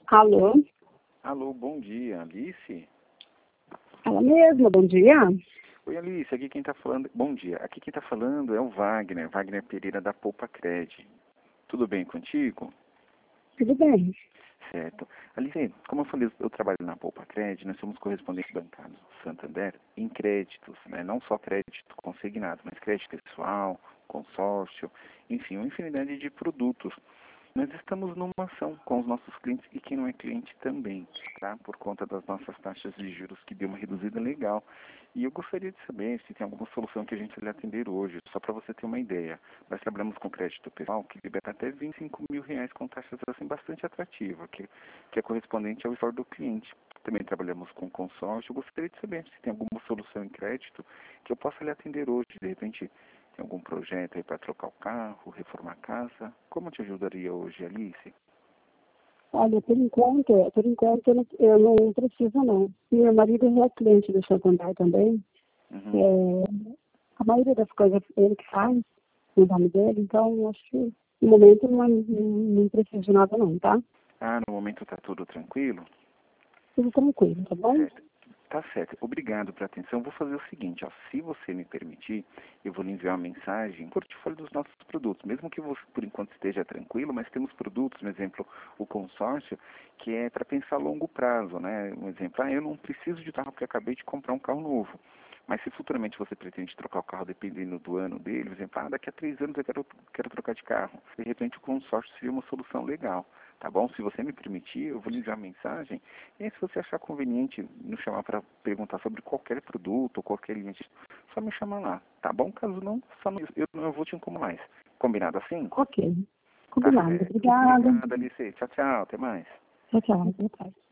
Alô? Alô, bom dia, Alice? Ela mesma, bom dia. Oi, Alice, aqui quem tá falando... Bom dia, aqui quem tá falando é o Wagner Pereira da Poupa Cred. Tudo bem contigo? Tudo bem? Certo. Alice, como eu falei, eu trabalho na Poupa Cred, nós somos correspondentes bancários do Santander em créditos, né? Não só crédito consignado, mas crédito pessoal, consórcio, enfim, uma infinidade de produtos. Nós estamos numa ação com os nossos clientes e quem não é cliente também, tá? Por conta das nossas taxas de juros que deu uma reduzida legal. E eu gostaria de saber se tem alguma solução que a gente vai atender hoje, só para você ter uma ideia. Nós trabalhamos com crédito pessoal que libera até R$ 25.000 com taxas assim bastante atrativas, que é correspondente ao valor do cliente. Também trabalhamos com consórcio. Eu gostaria de saber se tem alguma solução em crédito que eu possa lhe atender hoje, de repente. Tem algum projeto aí para trocar o carro, reformar a casa? Como eu te ajudaria hoje, Alice? Olha, por enquanto eu não preciso não. Meu marido é cliente do Santander também. Uhum. A maioria das coisas ele que faz, no nome dele, então eu acho que no momento não preciso de nada não, tá? Ah, no momento está tudo tranquilo? Tudo tranquilo, tá bom? Certo. Tá certo. Obrigado pela atenção. Vou fazer o seguinte, ó, se você me permitir, eu vou lhe enviar uma mensagem, um portfólio dos nossos produtos, mesmo que você por enquanto esteja tranquilo, mas temos produtos, por exemplo, o consórcio, que é para pensar a longo prazo, né? Um exemplo, eu não preciso de carro porque acabei de comprar um carro novo. Mas se futuramente você pretende trocar o carro dependendo do ano dele, por exemplo, daqui a 3 anos eu quero trocar de carro. De repente o consórcio seria uma solução legal, tá bom? Se você me permitir, eu vou lhe enviar uma mensagem. E aí, se você achar conveniente nos chamar para perguntar sobre qualquer produto ou qualquer linha, só me chamar lá, tá bom? Caso não, eu não vou te incomodar mais. Combinado assim? Ok. Tá Combinado. certo. Obrigada. Obrigado, Alice. Tchau, tchau. Até mais. Tchau, tchau. Boa tarde.